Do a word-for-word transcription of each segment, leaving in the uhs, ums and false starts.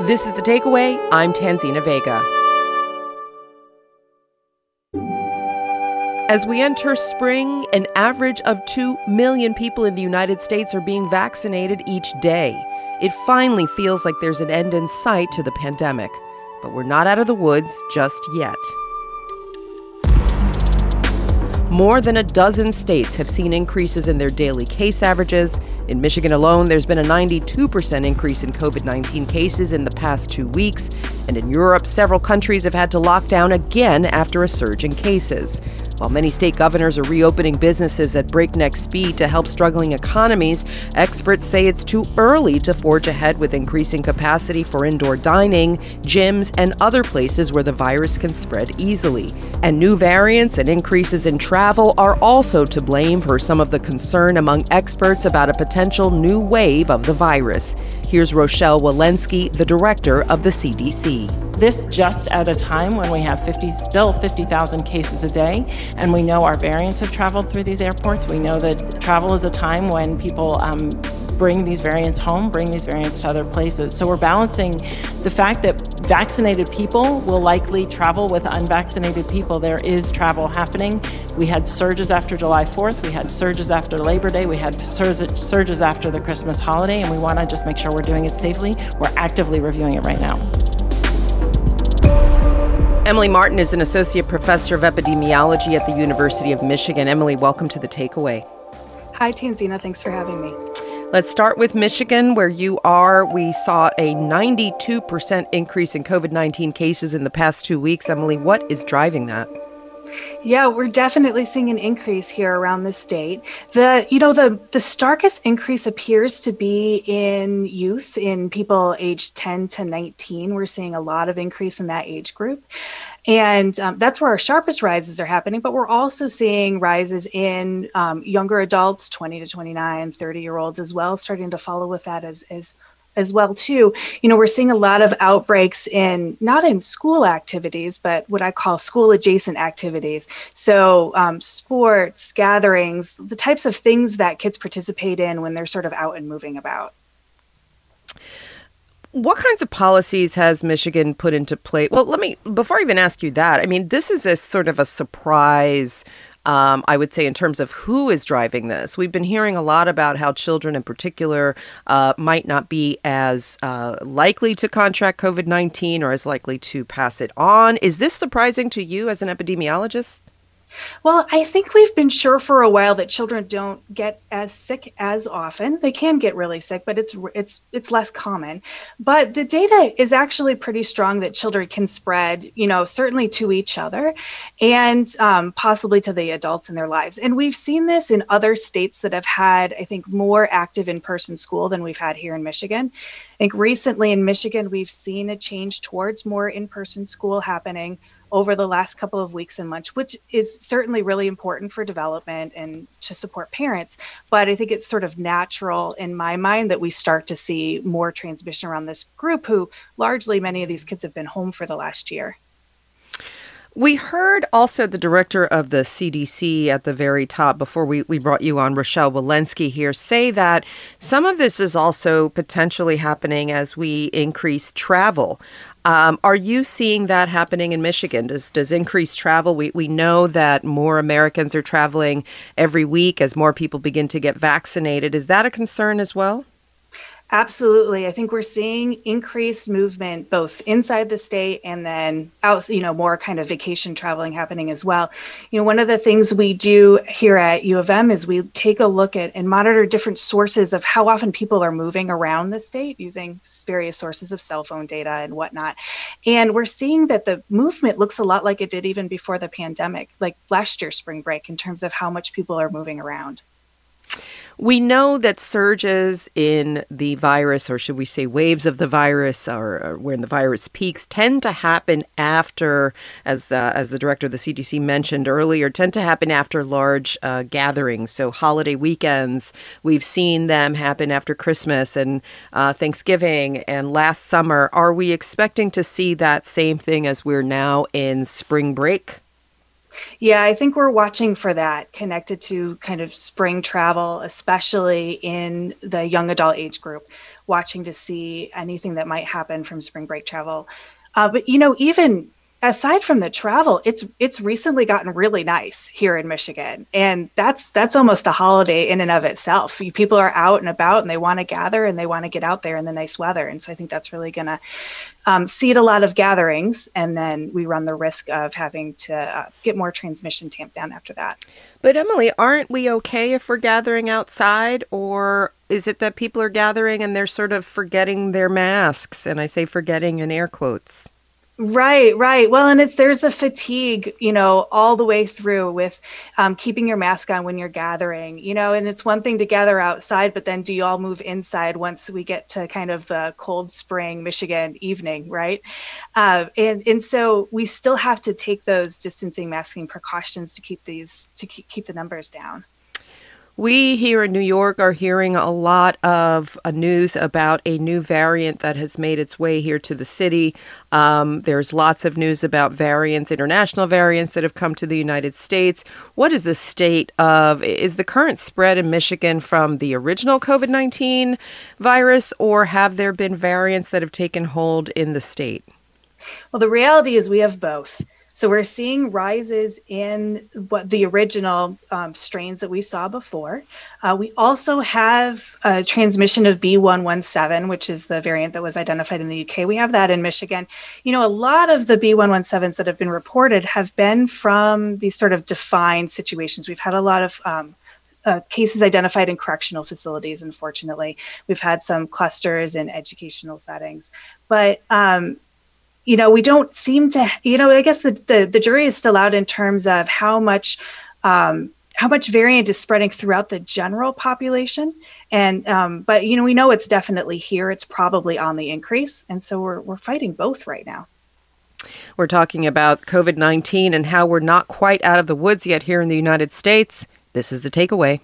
This is The Takeaway. I'm Tanzina Vega. As we enter spring, an average of two million people in the United States are being vaccinated each day. It finally feels like there's an end in sight to the pandemic. But we're not out of the woods just yet. More than a dozen states have seen increases in their daily case averages. In Michigan alone, there's been a ninety-two percent increase in covid nineteen cases in the past two weeks. And in Europe, several countries have had to lock down again after a surge in cases. While many state governors are reopening businesses at breakneck speed to help struggling economies, experts say it's too early to forge ahead with increasing capacity for indoor dining, gyms, and other places where the virus can spread easily. And new variants and increases in travel are also to blame for some of the concern among experts about a potential new wave of the virus. Here's Rochelle Walensky, the director of the C D C. This just at a time when we have fifty, still fifty thousand cases a day, and we know our variants have traveled through these airports. We know that travel is a time when people um, bring these variants home, bring these variants to other places. So we're balancing the fact that vaccinated people will likely travel with unvaccinated people. There is travel happening. We had surges after July fourth. We had surges after Labor Day. We had surges after the Christmas holiday, and we want to just make sure we're doing it safely. We're actively reviewing it right now. Emily Martin is an associate professor of epidemiology at the University of Michigan. Emily, welcome to The Takeaway. Hi, Tanzina. Thanks for having me. Let's start with Michigan, where you are. We saw a ninety-two percent increase in covid nineteen cases in the past two weeks. Emily, what is driving that? Yeah, we're definitely seeing an increase here around the state. The, you know, the, the starkest increase appears to be in youth, in people aged ten to nineteen. We're seeing a lot of increase in that age group. And um, that's where our sharpest rises are happening. But we're also seeing rises in um, younger adults, twenty to twenty-nine, thirty-year-olds as well, starting to follow with that as as as well, too. You know, we're seeing a lot of outbreaks in, not in school activities, but what I call school adjacent activities. So um, sports, gatherings, the types of things that kids participate in when they're sort of out and moving about. What kinds of policies has Michigan put into place? Well, let me, before I even ask you that, I mean, this is a sort of a surprise, um, I would say, in terms of who is driving this. We've been hearing a lot about how children in particular uh, might not be as uh, likely to contract covid nineteen or as likely to pass it on. Is this surprising to you as an epidemiologist? Well, I think we've been sure for a while that children don't get as sick as often. They can get really sick, but it's it's it's less common. But the data is actually pretty strong that children can spread, you know, certainly to each other and um, possibly to the adults in their lives. And we've seen this in other states that have had, I think, more active in-person school than we've had here in Michigan. I think recently in Michigan, we've seen a change towards more in-person school happening over the last couple of weeks and months, which is certainly really important for development and to support parents. But I think it's sort of natural in my mind that we start to see more transmission around this group who largely many of these kids have been home for the last year. We heard also the director of the C D C at the very top before we, we brought you on, Rochelle Walensky here, say that some of this is also potentially happening as we increase travel. Um, are you seeing that happening in Michigan? Does does increased travel? We we know that more Americans are traveling every week as more people begin to get vaccinated. Is that a concern as well? Absolutely. I think we're seeing increased movement both inside the state and then out, you know, more kind of vacation traveling happening as well. You know, one of the things we do here at U of M is we take a look at and monitor different sources of how often people are moving around the state using various sources of cell phone data and whatnot. And we're seeing that the movement looks a lot like it did even before the pandemic, like last year's spring break, in terms of how much people are moving around. We know that surges in the virus, or should we say waves of the virus, or, or when the virus peaks, tend to happen after, as uh, as the director of the C D C mentioned earlier, tend to happen after large uh, gatherings. So holiday weekends, we've seen them happen after Christmas and uh, Thanksgiving and last summer. Are we expecting to see that same thing as we're now in spring break? Yeah, I think we're watching for that connected to kind of spring travel, especially in the young adult age group. watching to see anything that might happen from spring break travel. Uh, but, you know, even aside from the travel, it's it's recently gotten really nice here in Michigan. And that's that's almost a holiday in and of itself. People are out and about and they want to gather and they want to get out there in the nice weather. And so I think that's really going to um, seed a lot of gatherings. And then we run the risk of having to uh, get more transmission tamped down after that. But Emily, aren't we okay if we're gathering outside? Or is it that people are gathering and they're sort of forgetting their masks? And I say forgetting in air quotes. Right, right. Well, and it's, there's a fatigue, you know, all the way through with um, keeping your mask on when you're gathering, you know, and it's one thing to gather outside, but then do you all move inside once we get to kind of the cold spring Michigan evening, right? Uh, and, and so we still have to take those distancing masking precautions to keep these, to keep, keep the numbers down. We here in New York are hearing a lot of uh, news about a new variant that has made its way here to the city. Um, there's lots of news about variants, international variants that have come to the United States. What is the state of, is the current spread in Michigan from the original COVID nineteen virus, or have there been variants that have taken hold in the state? Well, the reality is we have both. So we're seeing rises in what the original um, strains that we saw before. Uh, we also have a transmission of B one one seven, which is the variant that was identified in the U K. We have that in Michigan. You know, a lot of the B one one sevens that have been reported have been from these sort of defined situations. We've had a lot of um, Uh, cases identified in correctional facilities, unfortunately. We've had some clusters in educational settings. But, um, you know, we don't seem to, you know, I guess the, the, the jury is still out in terms of how much um, how much variant is spreading throughout the general population. And, um, but, you know, we know it's definitely here. It's probably on the increase. And so we're we're fighting both right now. We're talking about COVID nineteen and how we're not quite out of the woods yet here in the United States. This is the takeaway.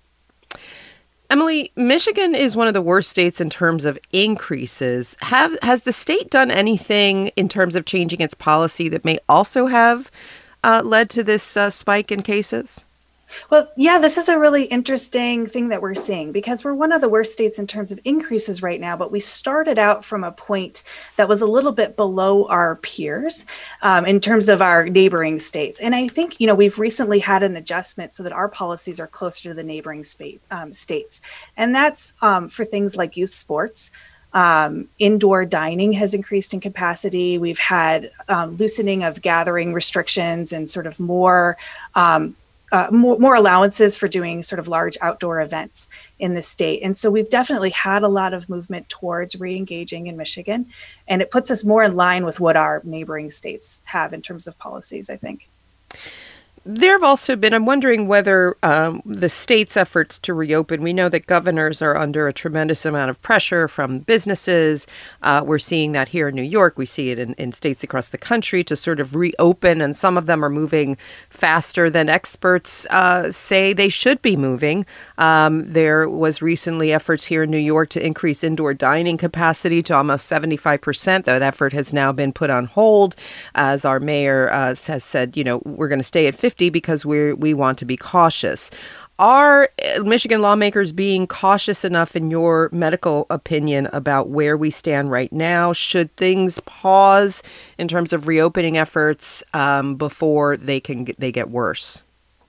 Emily, Michigan is one of the worst states in terms of increases. Have has the state done anything in terms of changing its policy that may also have uh, led to this uh, spike in cases? Well, yeah, this is a really interesting thing that we're seeing because we're one of the worst states in terms of increases right now, but we started out from a point that was a little bit below our peers um, in terms of our neighboring states. And I think, you know, we've recently had an adjustment so that our policies are closer to the neighboring space, um, states. And that's um, for things like youth sports. Um, indoor dining has increased in capacity. We've had um, loosening of gathering restrictions and sort of more um, Uh, more, more allowances for doing sort of large outdoor events in the state. And so we've definitely had a lot of movement towards re-engaging in Michigan. And it puts us more in line with what our neighboring states have in terms of policies, I think. There have also been, I'm wondering whether um, the state's efforts to reopen, we know that governors are under a tremendous amount of pressure from businesses. Uh, we're seeing that here in New York. We see it in, in states across the country to sort of reopen, and some of them are moving faster than experts uh, say they should be moving. Um, there was recently efforts here in New York to increase indoor dining capacity to almost seventy-five percent. That effort has now been put on hold, as our mayor uh, has said, you know, we're going to stay at fifty because we we want to be cautious. Are Michigan lawmakers being cautious enough, in your medical opinion, about where we stand right now? Should things pause in terms of reopening efforts um, before they can get, they get worse?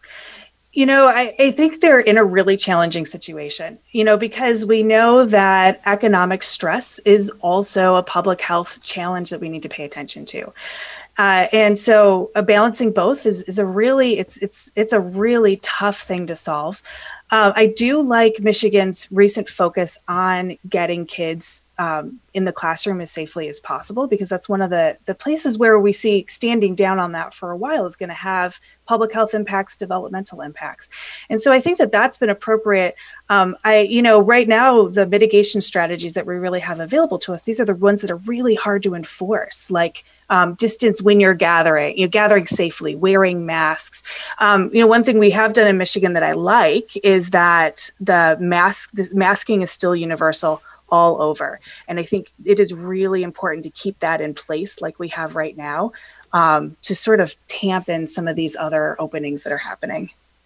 You know, I, I think they're in a really challenging situation, you know, because we know that economic stress is also a public health challenge that we need to pay attention to. Uh, and so uh, balancing both is, is a really, it's, it's, it's a really tough thing to solve. Uh, I do like Michigan's recent focus on getting kids um, in the classroom as safely as possible, because that's one of the, the places where we see standing down on that for a while is going to have public health impacts, developmental impacts. And so I think that that's been appropriate. Um, I, you know, right now, the mitigation strategies that we really have available to us, these are the ones that are really hard to enforce, like Um, distance when you're gathering, you know, gathering safely, wearing masks. Um, you know, one thing we have done in Michigan that I like is that the mask, the masking is still universal all over. And I think it is really important to keep that in place like we have right now um, to sort of tamp in some of these other openings that are happening.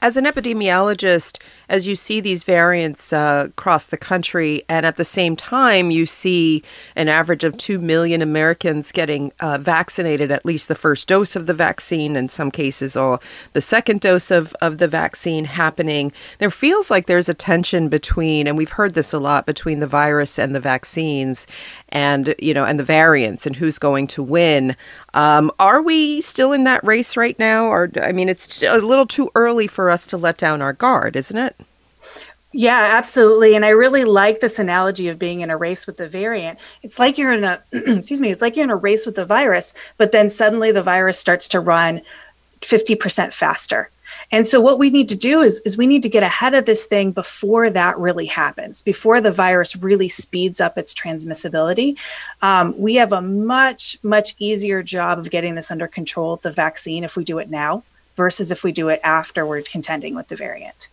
As an epidemiologist, as you see these variants uh, across the country, and at the same time you see an average of two million Americans getting uh, vaccinated, at least the first dose of the vaccine, in some cases all the second dose of, of the vaccine happening, there feels like there's a tension between, and we've heard this a lot, between the virus and the vaccines and, you know, and the variants and who's going to win. Um, are we still in that race right now? Or, I mean, it's a little too early for us to let down our guard, isn't it? Yeah, absolutely. And I really like this analogy of being in a race with the variant. It's like you're in a, excuse me, it's like you're in a race with the virus, but then suddenly the virus starts to run fifty percent faster. And so what we need to do is, is we need to get ahead of this thing before that really happens, before the virus really speeds up its transmissibility. Um, we have a much, much easier job of getting this under control with the vaccine if we do it now versus if we do it after we're contending with the variant.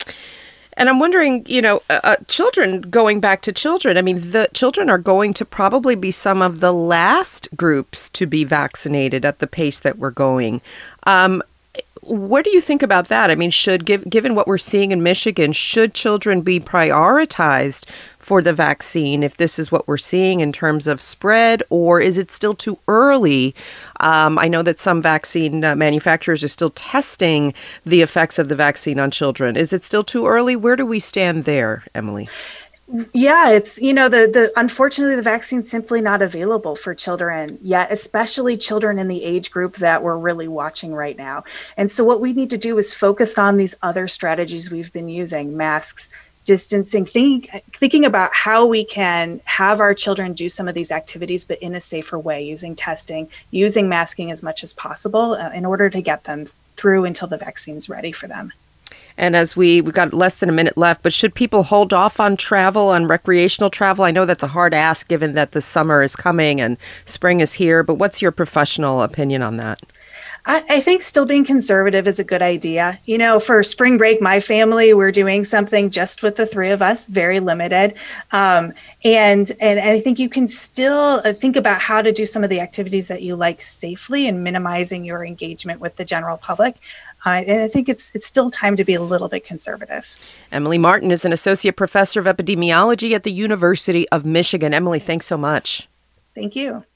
And I'm wondering, you know, uh, children, going back to children, I mean, the children are going to probably be some of the last groups to be vaccinated at the pace that we're going. Um, What do you think about that? I mean, should, give, given what we're seeing in Michigan, should children be prioritized for the vaccine if this is what we're seeing in terms of spread, or is it still too early? Um, I know that some vaccine uh, manufacturers are still testing the effects of the vaccine on children. Is it still too early? Where do we stand there, Emily? Yeah, it's, you know, the, the unfortunately, the vaccine's simply not available for children yet, especially children in the age group that we're really watching right now. And so what we need to do is focus on these other strategies we've been using, masks, distancing, think, thinking about how we can have our children do some of these activities, but in a safer way, using testing, using masking as much as possible uh, in order to get them through until the vaccine's ready for them. And as we, we've got less than a minute left, but should people hold off on travel, on recreational travel? I know that's a hard ask given that the summer is coming and spring is here, but what's your professional opinion on that? I, I think still being conservative is a good idea. You know, for spring break, my family, we're doing something just with the three of us, very limited. Um, and, and I think you can still think about how to do some of the activities that you like safely and minimizing your engagement with the general public. Uh, and I think it's it's still time to be a little bit conservative. Emily Martin is an associate professor of epidemiology at the University of Michigan. Emily, thanks so much. Thank you.